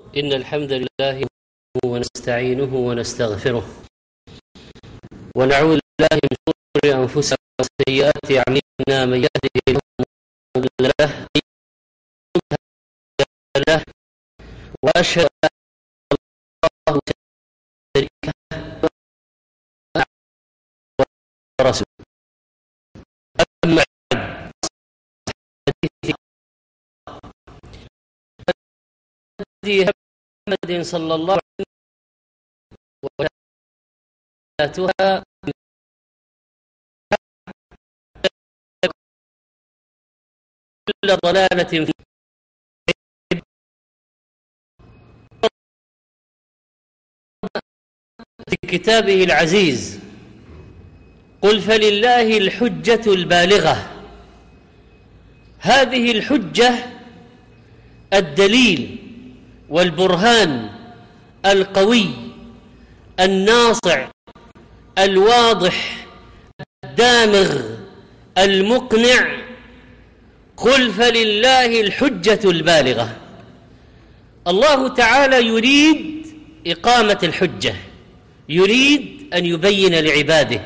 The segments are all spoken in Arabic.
إن الحمد لله ونستعينه ونستغفره ونعوذ بالله من شرور أنفسنا وسيئات أعمالنا. من يهده الله فلا مضل له وأشهد أن لا إله إلا الله شريك له ورسوله. أما بعد محمد صلى الله عليه وسلم كل ضلالة في كتابه العزيز. قل فلله الحجة البالغة. هذه الحجة الدليل والبرهان القوي الناصع الواضح الدامغ المقنع. قل فلله الحجة البالغة. الله تعالى يريد إقامة الحجة، يريد أن يبين لعباده.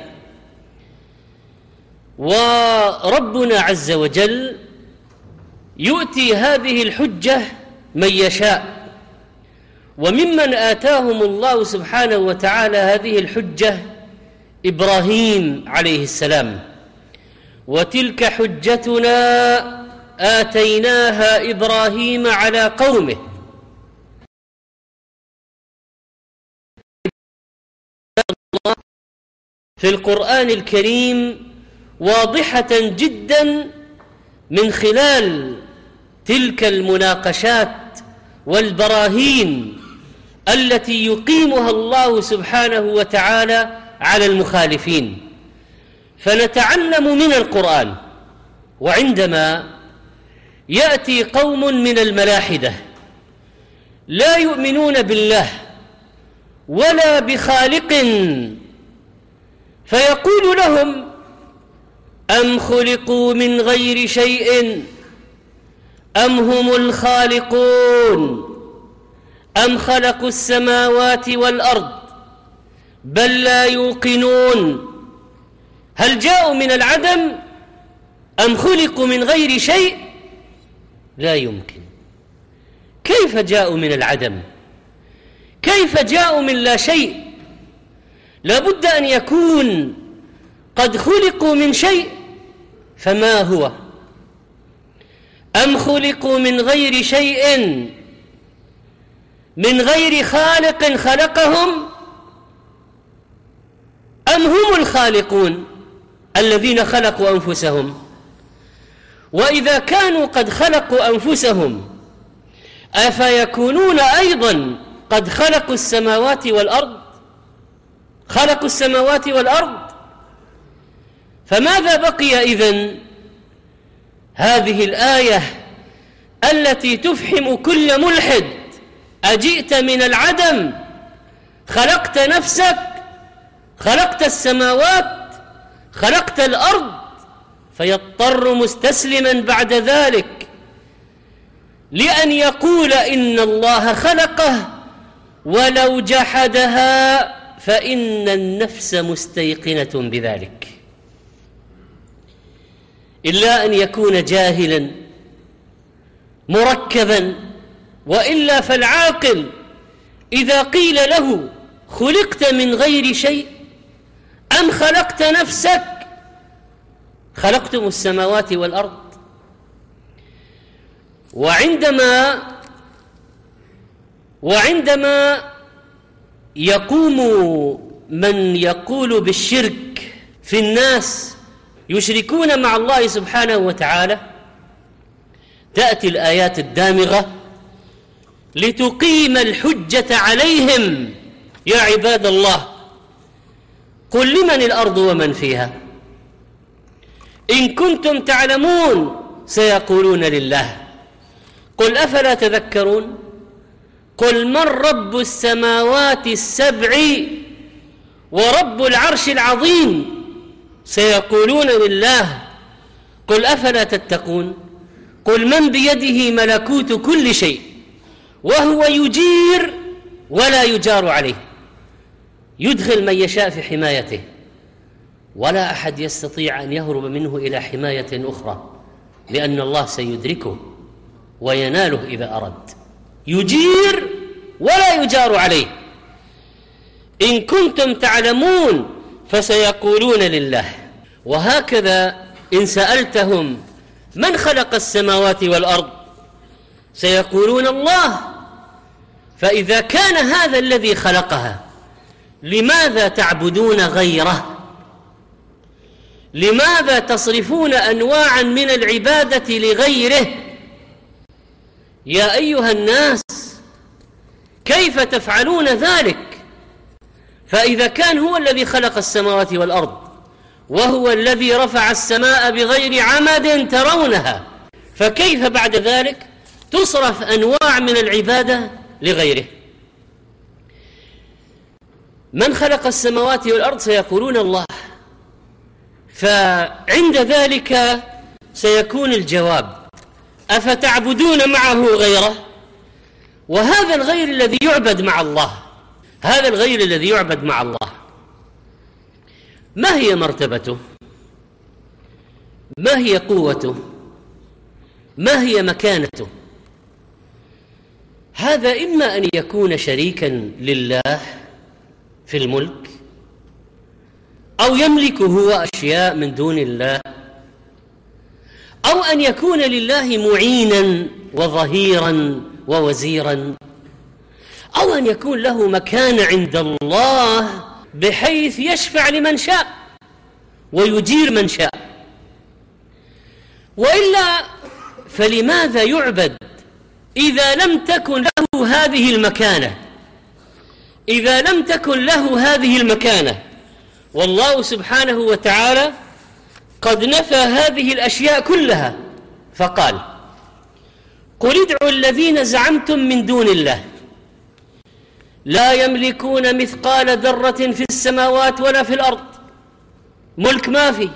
وربنا عز وجل يؤتي هذه الحجة من يشاء، وممن آتاهم الله سبحانه وتعالى هذه الحجة إبراهيم عليه السلام. وتلك حجتنا آتيناها إبراهيم على قومه. في القرآن الكريم واضحة جدا من خلال تلك المناقشات والبراهين التي يقيمها الله سبحانه وتعالى على المخالفين. فنتعلم من القرآن. وعندما يأتي قوم من الملاحدة لا يؤمنون بالله ولا بخالق فيقول لهم: أم خلقوا من غير شيء أم هم الخالقون أم خلقوا السماوات والأرض بل لا يوقنون. هل جاءوا من العدم أم خلقوا من غير شيء؟ لا يمكن. كيف جاءوا من العدم؟ كيف جاءوا من لا شيء؟ لابد أن يكون قد خلقوا من شيء، فما هو؟ أم خلقوا من غير شيء من غير خالق خلقهم أم هم الخالقون الذين خلقوا أنفسهم؟ وإذا كانوا قد خلقوا أنفسهم أفيكونون أيضا قد خلقوا السماوات والأرض؟ خلقوا السماوات والأرض، فماذا بقي إذن؟ هذه الآية التي تفهم كل ملحد: أجئت من العدم، خلقت نفسك، خلقت السماوات، خلقت الأرض، فيضطر مستسلما بعد ذلك لأن يقول إن الله خلقه، ولو جحدها فإن النفس مستيقنة بذلك، إلا أن يكون جاهلا مركبا. وإلا فالعاقل إذا قيل له: خلقت من غير شيء أم خلقت نفسك؟ خلقتم السماوات والأرض. وعندما يقوم من يقول بالشرك في الناس يشركون مع الله سبحانه وتعالى، تأتي الآيات الدامغة لتقيم الحجة عليهم. يا عباد الله، قل لمن الأرض ومن فيها إن كنتم تعلمون سيقولون لله. قل أفلا تذكرون؟ قل من رب السماوات السبع ورب العرش العظيم سيقولون لله. قل أفلا تتقون؟ قل من بيده ملكوت كل شيء وهو يجير ولا يجار عليه، يدخل من يشاء في حمايته، ولا أحد يستطيع أن يهرب منه إلى حماية أخرى، لأن الله سيدركه ويناله إذا أرد. يجير ولا يجار عليه. إن كنتم تعلمون فسيقولون لله. وهكذا إن سألتهم من خلق السماوات والأرض سيقولون الله. فإذا كان هذا الذي خلقها، لماذا تعبدون غيره؟ لماذا تصرفون أنواعا من العبادة لغيره؟ يا أيها الناس، كيف تفعلون ذلك؟ فإذا كان هو الذي خلق السماوات والأرض، وهو الذي رفع السماء بغير عمد ترونها، فكيف بعد ذلك تصرف أنواع من العبادة لغيره؟ من خلق السماوات والأرض سيقولون الله. فعند ذلك سيكون الجواب: أفتعبدون معه غيره؟ وهذا الغير الذي يعبد مع الله، هذا الغير الذي يعبد مع الله، ما هي مرتبته؟ ما هي قوته؟ ما هي مكانته؟ هذا إما أن يكون شريكا لله في الملك، أو يملك هو أشياء من دون الله، أو أن يكون لله معينا وظهيرا ووزيرا، أو أن يكون له مكان عند الله بحيث يشفع لمن شاء ويجير من شاء. وإلا فلماذا يعبد إذا لم تكن له هذه المكانة؟ إذا لم تكن له هذه المكانة، والله سبحانه وتعالى قد نفى هذه الأشياء كلها فقال: قل ادعوا الذين زعمتم من دون الله لا يملكون مثقال ذرة في السماوات ولا في الأرض. ملك ما في،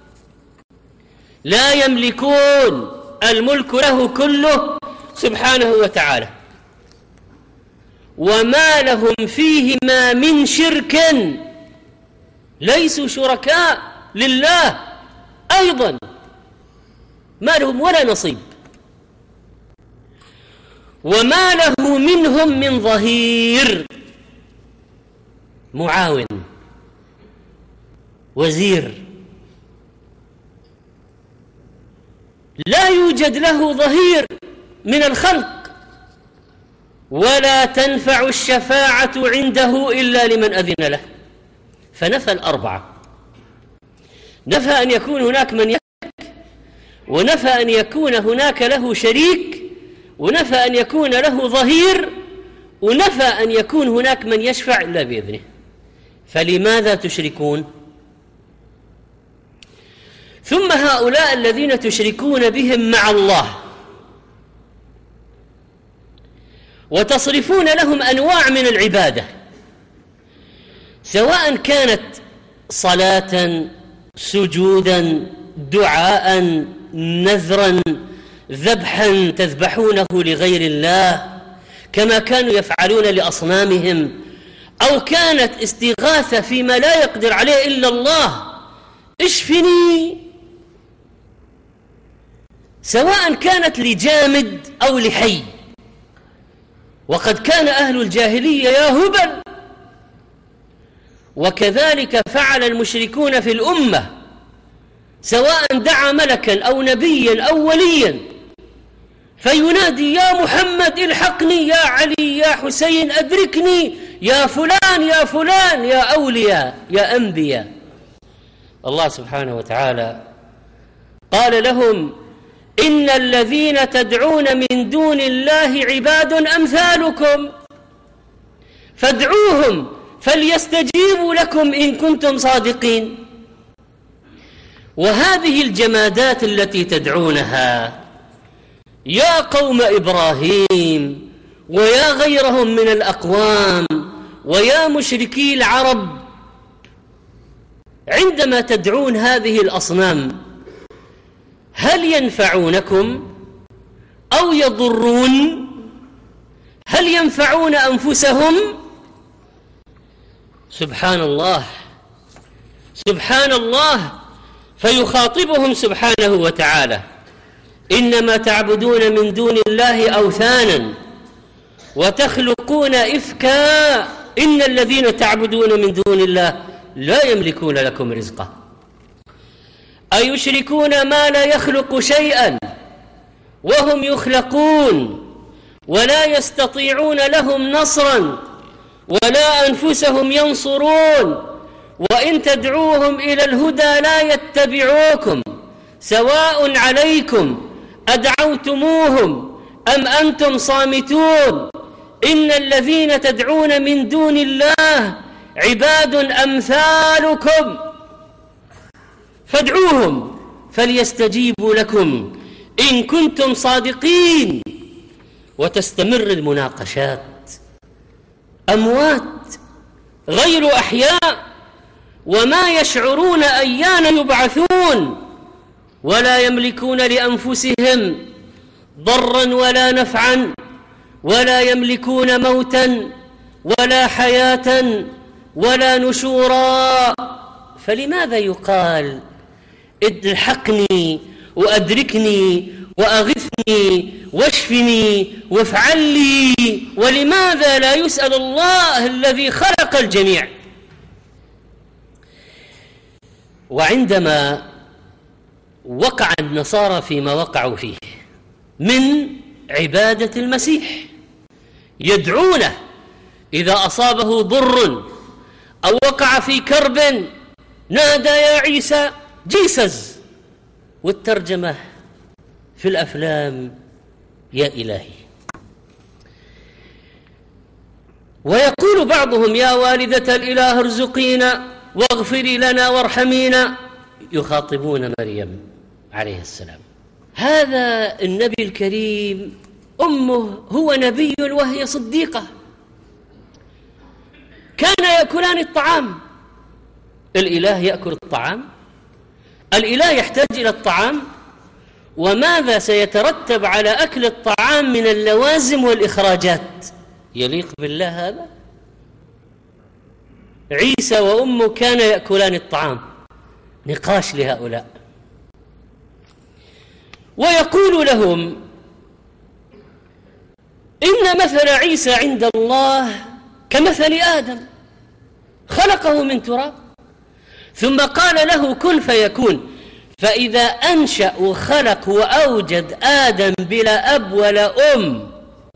لا يملكون، الملك له كله سبحانه وتعالى، وما لهم فيهما من شرك، ليسوا شركاء لله أيضا، ما لهم ولا نصيب، وما له منهم من ظهير، معاون، وزير. لا يوجد له ظهير من الخلق، ولا تنفع الشفاعة عنده إلا لمن أذن له. فنفى الأربعة، نفى أن يكون هناك من يملك، ونفى أن يكون هناك له شريك، ونفى أن يكون له ظهير، ونفى أن يكون هناك من يشفع إلا بإذنه. فلماذا تشركون؟ ثم هؤلاء الذين تشركون بهم مع الله وتصرفون لهم أنواع من العبادة، سواء كانت صلاة، سجودا، دعاء، نذرا، ذبحا تذبحونه لغير الله كما كانوا يفعلون لأصنامهم، أو كانت استغاثة فيما لا يقدر عليه إلا الله، اشفني، سواء كانت لجامد أو لحي. وقد كان أهل الجاهلية يا هبل، وكذلك فعل المشركون في الأمة، سواء دعا ملكا أو نبيا أو وليا فينادي: يا محمد الحقني، يا علي، يا حسين أدركني، يا فلان يا فلان، يا أولياء يا أنبياء. الله سبحانه وتعالى قال لهم: إن الذين تدعون من دون الله عباد أمثالكم فادعوهم فليستجيبوا لكم إن كنتم صادقين. وهذه الجمادات التي تدعونها يا قوم إبراهيم ويا غيرهم من الأقوام ويا مشركي العرب، عندما تدعون هذه الأصنام هل ينفعونكم أو يضرون؟ هل ينفعون أنفسهم؟ سبحان الله سبحان الله. فيخاطبهم سبحانه وتعالى: إنما تعبدون من دون الله أوثانا وتخلقون إفكا إن الذين تعبدون من دون الله لا يملكون لكم رزقا أيشركون ما لا يخلق شيئا وهم يخلقون ولا يستطيعون لهم نصرا ولا أنفسهم ينصرون وإن تدعوهم إلى الهدى لا يتبعوكم سواء عليكم أدعوتموهم أم أنتم صامتون إن الذين تدعون من دون الله عباد أمثالكم فادعوهم فليستجيبوا لكم إن كنتم صادقين. وتستمر المناقشات. أموات غير أحياء وما يشعرون أيان يبعثون ولا يملكون لأنفسهم ضرا ولا نفعا ولا يملكون موتا ولا حياة ولا نشورا. فلماذا يقال الحقني وأدركني وأغثني واشفني وافعل لي؟ ولماذا لا يسأل الله الذي خلق الجميع؟ وعندما وقع النصارى فيما وقعوا فيه من عبادة المسيح، يدعونه إذا أصابه ضر أو وقع في كرب نادى يا عيسى جيسز، والترجمة في الأفلام يا إلهي. ويقول بعضهم يا والدة الإله ارزقينا واغفري لنا وارحمينا، يخاطبون مريم عليه السلام. هذا النبي الكريم أمه هو نبي وهي صديقة، كان يأكلان الطعام. الإله يأكل الطعام؟ الإله يحتاج إلى الطعام؟ وماذا سيترتب على أكل الطعام من اللوازم والإخراجات؟ يليق بالله هذا؟ عيسى وأمه كان يأكلان الطعام. نقاش لهؤلاء. ويقول لهم إن مثل عيسى عند الله كمثل آدم خلقه من تراب ثم قال له كن فيكون. فإذا أنشأ وخلق وأوجد آدم بلا أب ولا أم،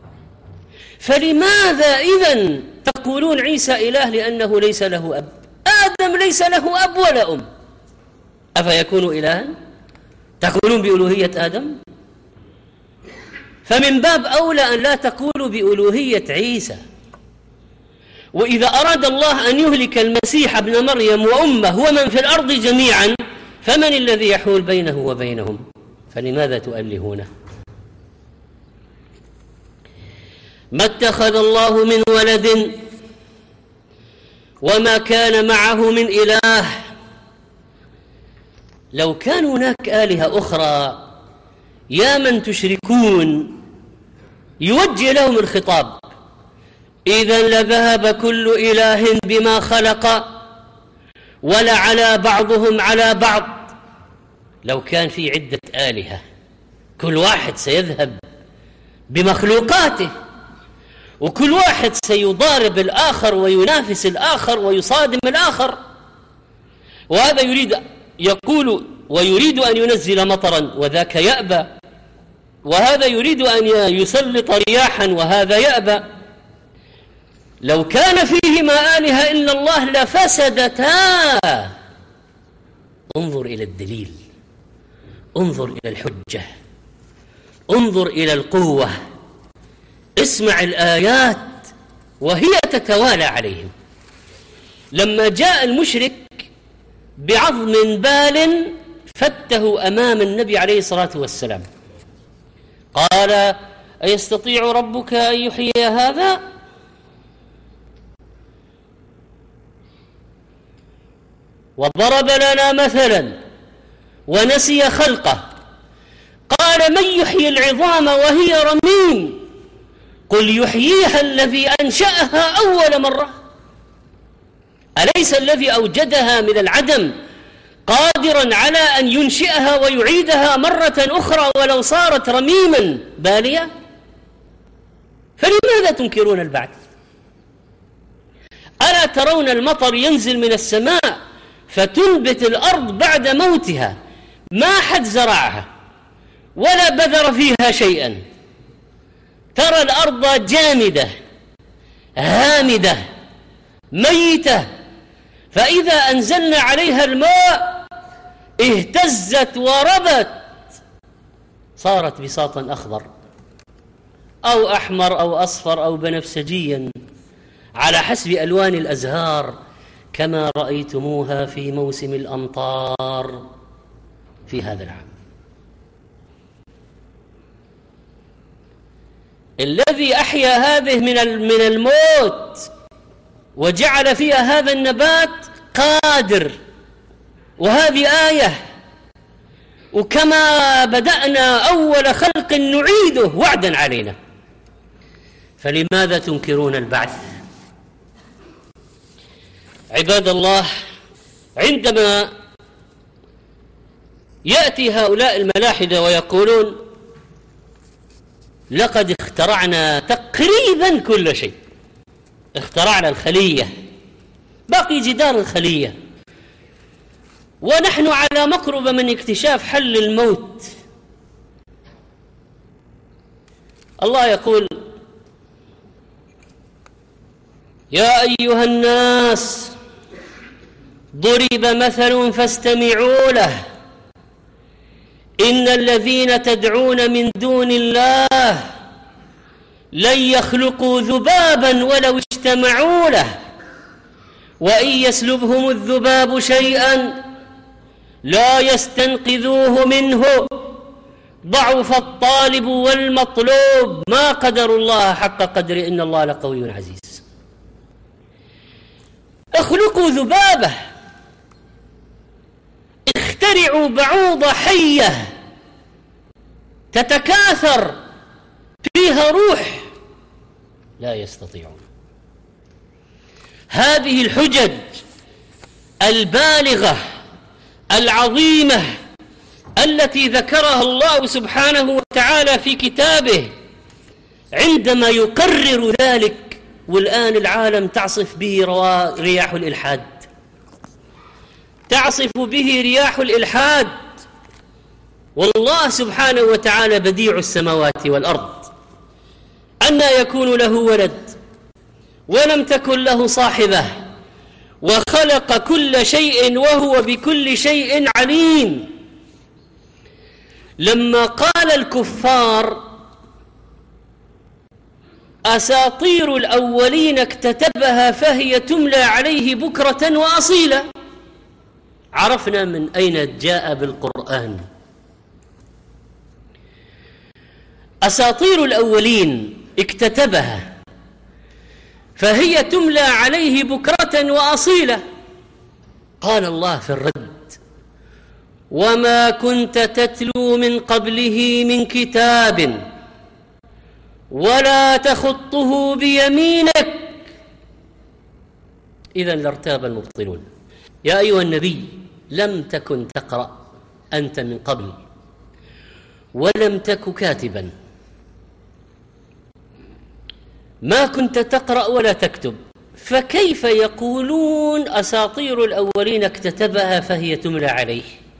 فلماذا إذن تقولون عيسى إله لأنه ليس له أب؟ آدم ليس له أب ولا أم، أفيكون إلها؟ تقولون بألوهية آدم؟ فمن باب أولى أن لا تقولوا بألوهية عيسى. وإذا أراد الله أن يهلك المسيح ابن مريم وأمه ومن في الأرض جميعا، فمن الذي يحول بينه وبينهم؟ فلماذا تؤلهونه؟ ما اتخذ الله من ولد وما كان معه من إله. لو كان هناك آلهة أخرى يا من تشركون يوجه لهم الخطاب، إذن لذهب كل إله بما خلق ولعلى بعضهم على بعض. لو كان في عدة آلهة كل واحد سيذهب بمخلوقاته، وكل واحد سيضارب الآخر وينافس الآخر ويصادم الآخر، وهذا يريد يقول ويريد أن ينزل مطرا وذاك يأبى، وهذا يريد أن يسلط رياحا وهذا يأبى. لو كان فيهما آلهة إلا الله لفسدتا. انظر إلى الدليل، انظر إلى الحجة، انظر إلى القوة، اسمع الآيات وهي تتوالى عليهم. لما جاء المشرك بعظم بال فته أمام النبي عليه الصلاة والسلام قال أيستطيع ربك أن يحيي هذا؟ وضرب لنا مثلا ونسي خلقه قال من يحيي العظام وهي رميم قل يحييها الذي أنشأها أول مرة. أليس الذي أوجدها من العدم قادرا على أن ينشئها ويعيدها مرة أخرى ولو صارت رميما بالية؟ فلماذا تنكرون البعث؟ ألا ترون المطر ينزل من السماء فتنبت الأرض بعد موتها، ما حد زرعها ولا بذر فيها شيئا، ترى الأرض جامدة هامدة ميتة، فإذا أنزلنا عليها الماء اهتزت وربت، صارت بساطا أخضر أو أحمر أو أصفر أو بنفسجيا على حسب ألوان الأزهار، كما رأيتموها في موسم الأمطار في هذا العام. الذي أحيا هذه من الموت وجعل فيها هذا النبات قادر، وهذه آية، وكما بدأنا أول خلق نعيده وعدا علينا. فلماذا تنكرون البعث؟ عباد الله، عندما يأتي هؤلاء الملاحدة ويقولون لقد اخترعنا تقريبا كل شيء، اخترعنا الخلية، باقي جدار الخلية، ونحن على مقربة من اكتشاف حل الموت. الله يقول: يا أيها الناس ضرب مثل فاستمعوا له إن الذين تدعون من دون الله لن يخلقوا ذبابا ولو اجتمعوا له وإن يسلبهم الذباب شيئا لا يستنقذوه منه ضعف الطالب والمطلوب ما قدر الله حق قدره إن الله لقوي عزيز. اخلقوا ذبابة، اخترعوا بعوضة حية تتكاثر فيها روح، لا يستطيعون. هذه الحجج البالغة العظيمة التي ذكرها الله سبحانه وتعالى في كتابه عندما يقرر ذلك، والآن العالم تعصف به رياح الإلحاد، تعصف به رياح الإلحاد. والله سبحانه وتعالى بديع السماوات والأرض، أنى يكون له ولد ولم تكن له صاحبة وخلق كل شيء وهو بكل شيء عليم. لما قال الكفار أساطير الأولين اكتتبها فهي تملى عليه بكرة وأصيلا، عرفنا من أين جاء بالقرآن. أساطير الأولين اكتتبها فهي تملى عليه بكرة وأصيلا. قال الله في الرد: وما كنت تتلو من قبله من كتاب ولا تخطه بيمينك إذا لارتاب المبطلون. يا أيها النبي لم تكن تقرأ أنت من قبل ولم تك كاتبا، ما كنت تقرأ ولا تكتب، فكيف يقولون أساطير الأولين اكتتبها فهي تملى عليه؟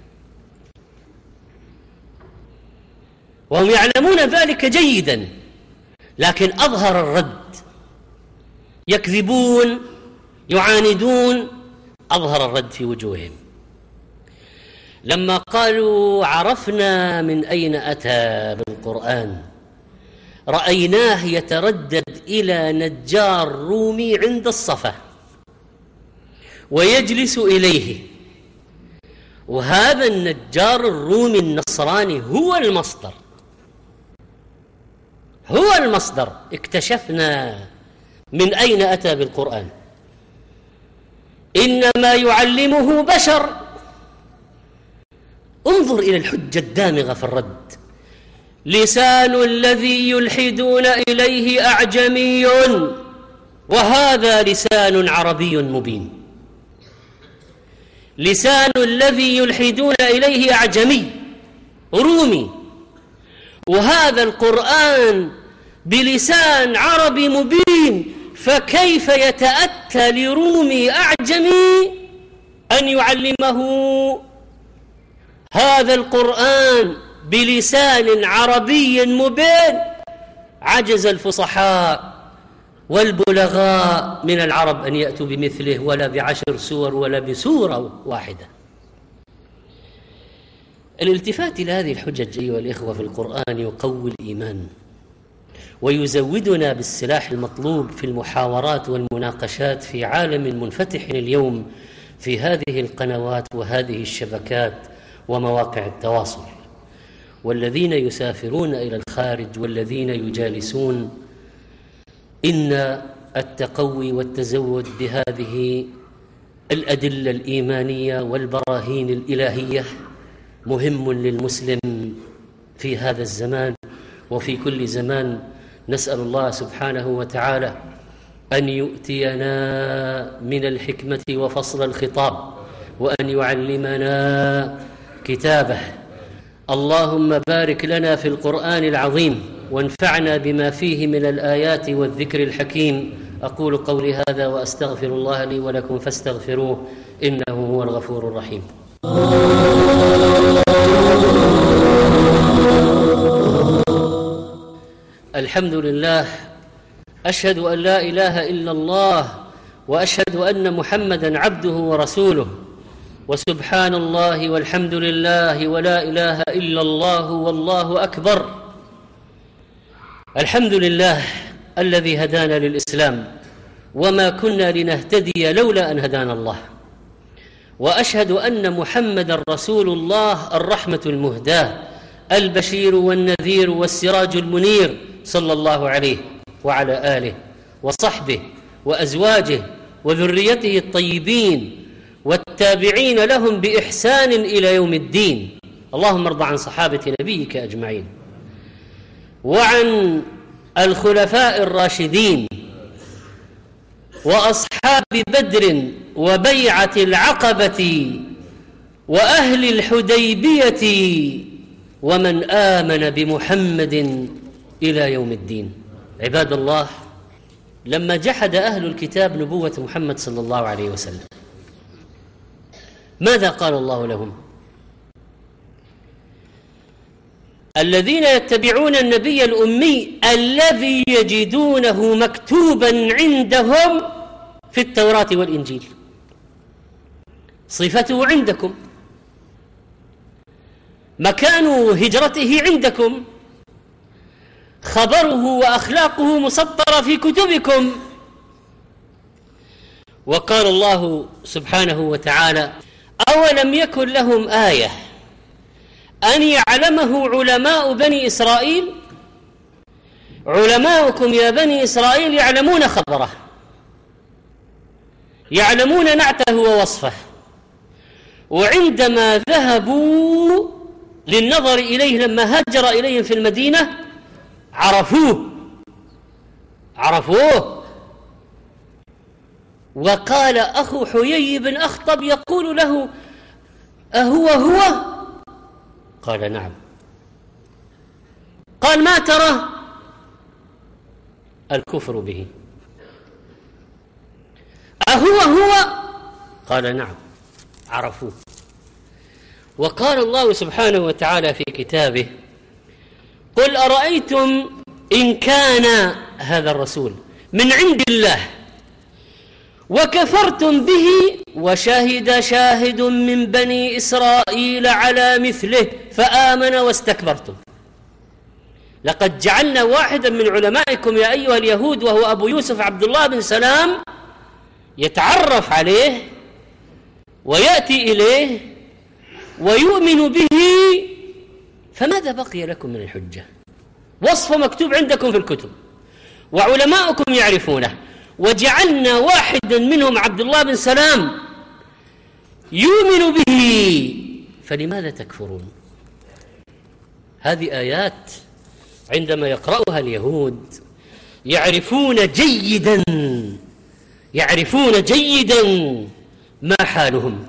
وهم يعلمون ذلك جيدا، لكن أظهر الرد، يكذبون يعاندون، أظهر الرد في وجوههم. لما قالوا عرفنا من أين أتى بالقرآن، رأيناه يتردد إلى نجار رومي عند الصفا ويجلس إليه، وهذا النجار الرومي النصراني هو المصدر، هو المصدر. اكتشفنا من أين أتى بالقرآن، إنما يعلمه بشر. انظر إلى الحجة الدامغة في الرد. لسان الذي يلحدون إليه أعجمي وهذا لسان عربي مبين. لسان الذي يلحدون إليه أعجمي رومي، وهذا القرآن بلسان عربي مبين، فكيف يتأتى لرومي أعجمي أن يعلمه هذا القرآن بلسان عربي مبين؟ عجز الفصحاء والبلغاء من العرب أن يأتوا بمثله، ولا ب10 سور ولا بسورة واحدة. الالتفات إلى هذه الحجج أيها الإخوة في القرآن يقوي الإيمان، ويزودنا بالسلاح المطلوب في المحاورات والمناقشات في عالم منفتح اليوم في هذه القنوات وهذه الشبكات ومواقع التواصل. والذين يسافرون إلى الخارج والذين يجالسون، إن التقوي والتزود بهذه الأدلة الإيمانية والبراهين الإلهية مهم للمسلم في هذا الزمان وفي كل زمان. نسأل الله سبحانه وتعالى أن يؤتينا من الحكمة وفصل الخطاب، وأن يعلمنا كتابه. اللهم بارك لنا في القرآن العظيم، وانفعنا بما فيه من الآيات والذكر الحكيم. أقول قولي هذا وأستغفر الله لي ولكم فاستغفروه إنه هو الغفور الرحيم. الحمد لله، أشهد أن لا إله إلا الله، وأشهد أن محمدًا عبده ورسوله، وسبحان الله والحمد لله ولا إله إلا الله والله أكبر. الحمد لله الذي هدانا للإسلام، وما كنا لنهتدي لولا أن هدانا الله. وأشهد أن محمدًا رسول الله، الرحمة المهداة، البشير والنذير والسراج المنير، صلى الله عليه وعلى آله وصحبه وأزواجه وذريته الطيبين والتابعين لهم بإحسان إلى يوم الدين. اللهم ارض عن صحابة نبيك أجمعين، وعن الخلفاء الراشدين، وأصحاب بدر وبيعة العقبة وأهل الحديبية ومن آمن بمحمد إلى يوم الدين. عباد الله، لما جحد أهل الكتاب نبوة محمد صلى الله عليه وسلم، ماذا قال الله لهم؟ الذين يتبعون النبي الأمي الذي يجدونه مكتوبا عندهم في التوراة والإنجيل. صفته عندكم، مكان هجرته عندكم، خبره وأخلاقه مسطرة في كتبكم. وقال الله سبحانه وتعالى: أولم يكن لهم آية أن يعلمه علماء بني إسرائيل؟ علماؤكم يا بني إسرائيل يعلمون خبره، يعلمون نعته ووصفه، وعندما ذهبوا للنظر إليه لما هاجر إليهم في المدينة عرفوه. وقال أخو حيي بن أخطب يقول له: أهو؟ قال: نعم. قال: ما ترى؟ الكفر به. أهو؟ قال: نعم. عرفوه. وقال الله سبحانه وتعالى في كتابه: قل أرأيتم إن كان هذا الرسول من عند الله وكفرتم به وشهد شاهد من بني إسرائيل على مثله فآمن واستكبرتم. لقد جعلنا واحدا من علمائكم يا أيها اليهود وهو أبو يوسف عبد الله بن سلام يتعرف عليه ويأتي إليه ويؤمن به، فماذا بقي لكم من الحجة؟ وصفه مكتوب عندكم في الكتب وعلماؤكم يعرفونه، وجعلنا واحدا منهم عبد الله بن سلام يؤمن به، فلماذا تكفرون؟ هذه آيات عندما يقرأها اليهود يعرفون جيدا ما حالهم،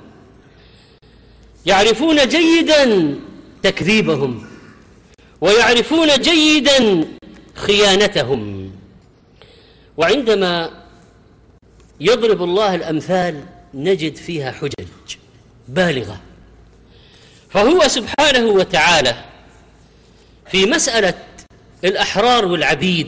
يعرفون جيدا تكذيبهم، ويعرفون جيدا خيانتهم. وعندما يضرب الله الأمثال نجد فيها حجج بالغة. فهو سبحانه وتعالى في مسألة الأحرار والعبيد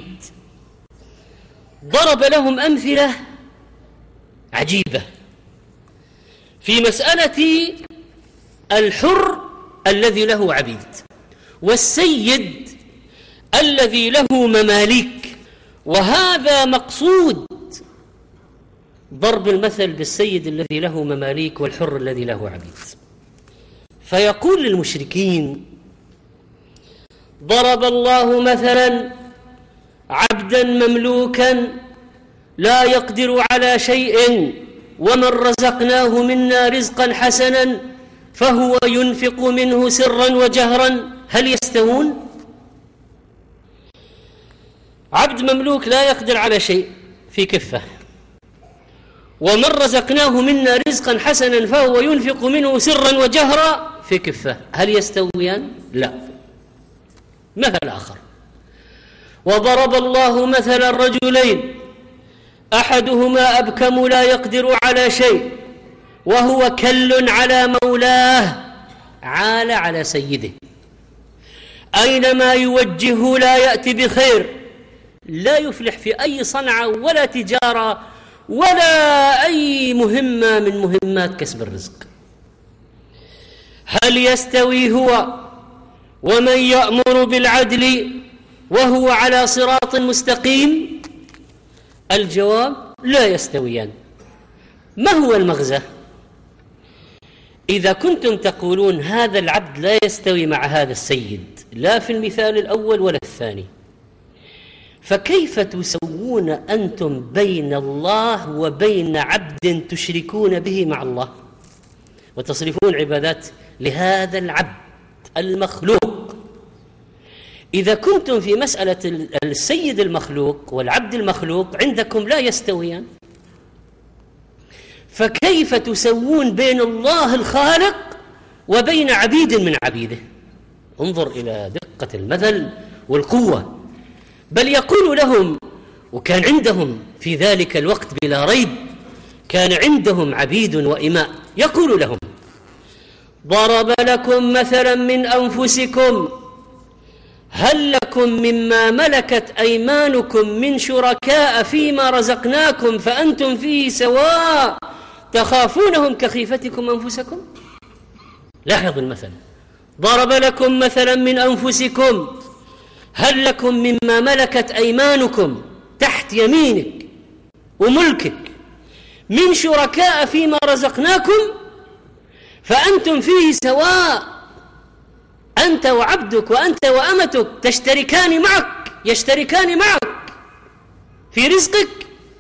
ضرب لهم أمثلة عجيبة في مسألة الحر الذي له عبيد والسيد الذي له مماليك. وهذا مقصود ضرب المثل بالسيد الذي له مماليك والحر الذي له عبيد. فيقول للمشركين: ضرب الله مثلا عبدا مملوكا لا يقدر على شيء ومن رزقناه منا رزقا حسنا فهو ينفق منه سرا وجهرا هل يستوون؟ عبد مملوك لا يقدر على شيء في كفة، ومن رزقناه منا رزقا حسنا فهو ينفق منه سرا وجهرا في كفة، هل يستويان؟ لا. مثل آخر: وضرب الله مثلا رجلين أحدهما أبكم لا يقدر على شيء وهو كل على مولاه عال على سيده أينما يوجهه لا يأتي بخير، لا يفلح في أي صنعة ولا تجارة ولا أي مهمة من مهمات كسب الرزق. هل يستوي هو ومن يأمر بالعدل وهو على صراط مستقيم؟ الجواب: لا يستويان. ما هو المغزى؟ إذا كنتم تقولون هذا العبد لا يستوي مع هذا السيد، لا في المثال الأول ولا الثاني، فكيف تسوون أنتم بين الله وبين عبد تشركون به مع الله وتصرفون عبادات لهذا العبد المخلوق؟ إذا كنتم في مسألة السيد المخلوق والعبد المخلوق عندكم لا يستويان، فكيف تسوون بين الله الخالق وبين عبيد من عبيده؟ انظر إلى دقة المثل والقوة. بل يقول لهم، وكان عندهم في ذلك الوقت بلا ريب كان عندهم عبيد وإماء، يقول لهم: ضرب لكم مثلا من أنفسكم هل لكم مما ملكت أيمانكم من شركاء فيما رزقناكم فأنتم فيه سواء تخافونهم كخيفتكم أنفسكم؟ لاحظ المثل: ضرب لكم مثلا من أنفسكم هل لكم مما ملكت أيمانكم تحت يمينك وملكك من شركاء فيما رزقناكم فأنتم فيه سواء، أنت وعبدك وأنت وأمتك يشتركان معك في رزقك،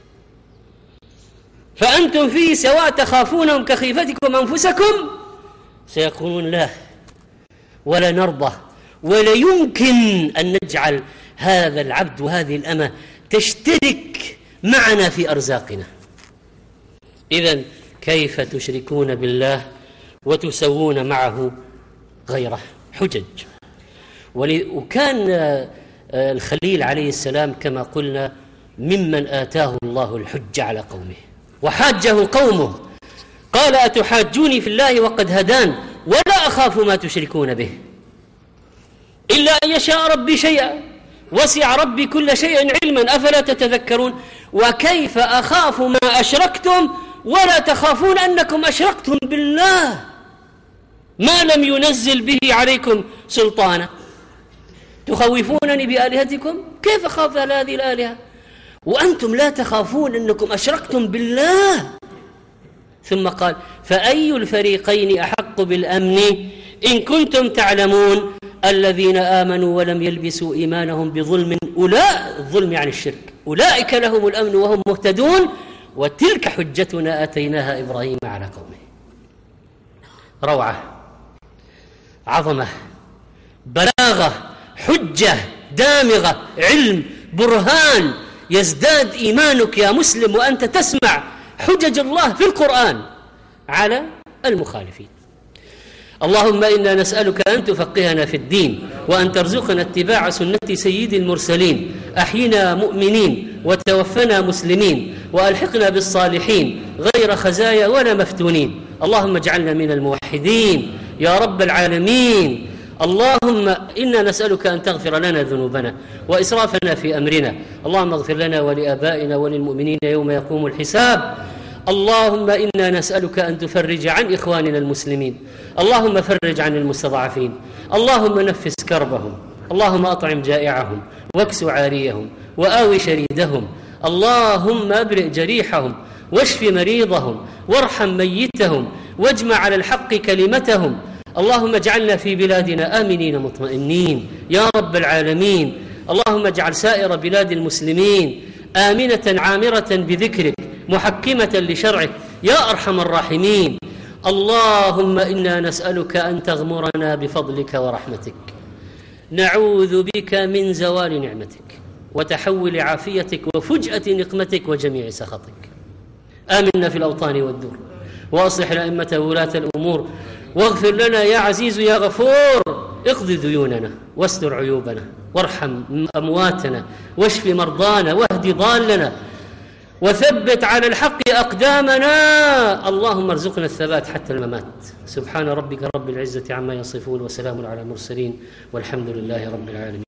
فأنتم فيه سواء تخافونهم كخيفتكم أنفسكم؟ سيقولون: لا، ولا نرضى، ولا يمكن أن نجعل هذا العبد وهذه الأمة تشترك معنا في أرزاقنا. إذن كيف تشركون بالله وتسوون معه غيره؟ حجج. وكان الخليل عليه السلام كما قلنا ممن آتاه الله الحج على قومه، وحاجه قومه قال: أتحاجوني في الله وقد هدان ولا أخاف ما تشركون به إلا أن يشاء ربي شيئا وسع ربي كل شيء علما أفلا تتذكرون؟ وكيف أخاف ما أشركتم ولا تخافون أنكم أشركتم بالله ما لم ينزل به عليكم سلطانا، تخوفونني بآلهتكم؟ كيف أخاف على هذه الآلهة وأنتم لا تخافون أنكم أشركتم بالله؟ ثم قال: فأي الفريقين أحق بالأمن إن كنتم تعلمون الذين آمنوا ولم يلبسوا إيمانهم بظلم الظلم يعني الشرك أولئك لهم الأمن وهم مهتدون وتلك حجتنا آتيناها إبراهيم على قومه. روعة، عظمة، بلاغة، حجة دامغة، علم، برهان، يزداد إيمانك يا مسلم وأنت تسمع حجج الله في القرآن على المخالفين. اللهم إنا نسألك أن تفقهنا في الدين، وأن ترزقنا اتباع سنة سيد المرسلين. أحينا مؤمنين وتوفنا مسلمين، وألحقنا بالصالحين غير خزايا ولا مفتونين. اللهم اجعلنا من الموحدين يا رب العالمين. اللهم إنا نسألك أن تغفر لنا ذنوبنا وإسرافنا في أمرنا. اللهم اغفر لنا ولآبائنا وللمؤمنين يوم يقوم الحساب. اللهم إنا نسألك أن تفرج عن إخواننا المسلمين. اللهم فرج عن المستضعفين. اللهم نفس كربهم. اللهم أطعم جائعهم، واكس عاريهم، وآوي شريدهم. اللهم أبرئ جريحهم، واشف مريضهم، وارحم ميتهم، واجمع على الحق كلمتهم. اللهم اجعلنا في بلادنا آمنين مطمئنين يا رب العالمين. اللهم اجعل سائر بلاد المسلمين آمنة عامرة بذكرك، محكمة لشرعك يا أرحم الراحمين. اللهم إنا نسألك أن تغمرنا بفضلك ورحمتك، نعوذ بك من زوال نعمتك وتحول عافيتك وفجأة نقمتك وجميع سخطك. آمنا في الأوطان والدور، وأصلح الأئمة وولاة الأمور، واغفر لنا يا عزيز يا غفور. اقض ديوننا، واستر عيوبنا، وارحم أمواتنا، واشف مرضانا، واهد ضالنا، وثبت على الحق أقدامنا. اللهم ارزقنا الثبات حتى الممات. سبحان ربك رب العزة عما يصفون، وسلام على المرسلين، والحمد لله رب العالمين.